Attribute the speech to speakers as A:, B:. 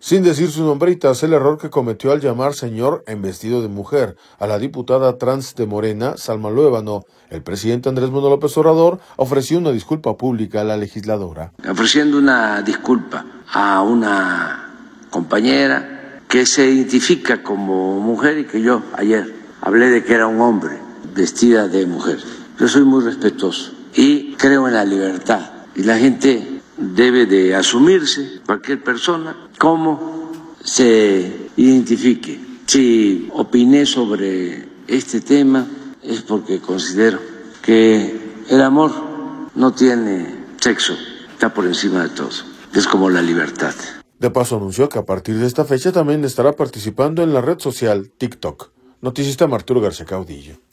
A: sin decir su nombre y tras el error que cometió al llamar señor en vestido de mujer a la diputada trans de Morena, Salma Luébano. El presidente Andrés Manuel López Obrador ofreció una disculpa pública a la legisladora.
B: Ofreciendo una disculpa a una compañera que se identifica como mujer y que yo ayer hablé de que era un hombre vestida de mujer. Yo soy muy respetuoso y creo en la libertad y la gente debe de asumirse, cualquier persona, como se identifique. Si opiné sobre este tema es porque considero que el amor no tiene sexo, está por encima de todo. Es como la libertad.
A: De paso anunció que a partir de esta fecha también estará participando en la red social TikTok. Noticista Arturo García Caudillo.